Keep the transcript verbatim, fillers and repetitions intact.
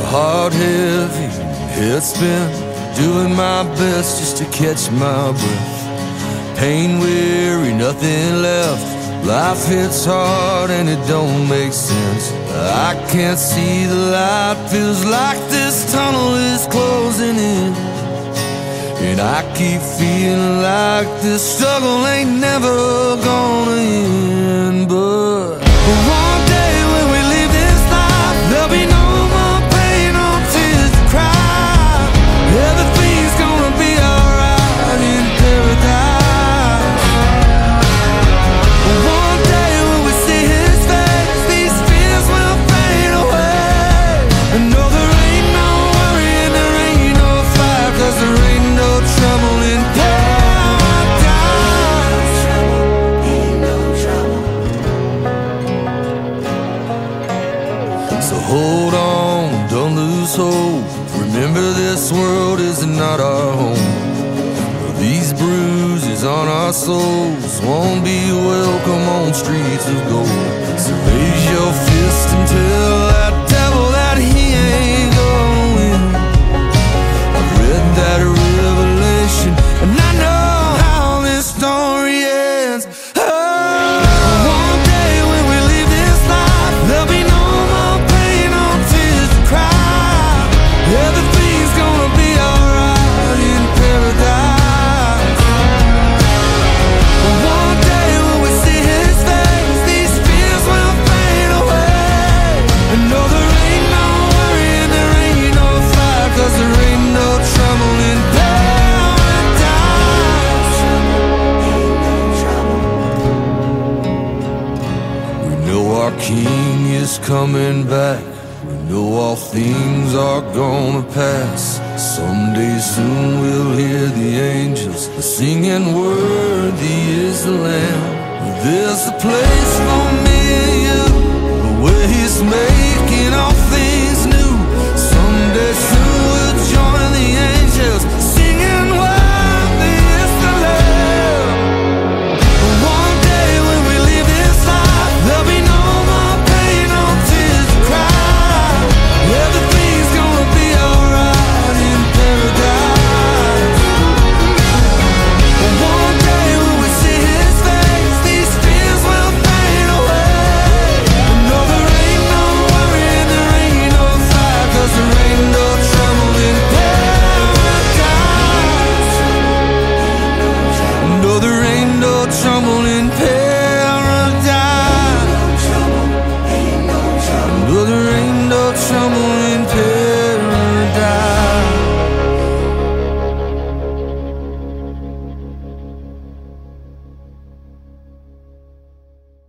heart heavy, head spin, doing my best just to catch my breath. Pain weary, nothing left. Life hits hard and it don't make sense. I can't see the light, feels like this tunnel is closing in. And I keep feeling like this struggle ain't never gonna end. But one day when we leave this life, there'll be no more pain or tears to cry. Everything's gonna be alright in paradise. One day when we see his face, these fears will fade away. And no, there ain't no worry and there ain't no fight, 'cause there ain't no trouble in paradise. Ain't no trouble. So hold on, don't lose hope. Remember this world is not our home. These bruises on our souls won't be welcome on streets of gold. So raise your fist and tell that devil that he ain't gonna win. I've read that revelation and I know how this story ends. Oh, one day when we leave this life, there'll be no more pain or tears to cry. Everything's gonna be alright in paradise. One day when we see his face, these fears will fade away. And no, there ain't no worry and there ain't no fight, 'cause there ain't no trouble in paradise. We know our King is coming back. We know all things are gonna pass. Someday soon we'll hear the angels singing, worthy is the Lamb. There's a place for me and you where he's made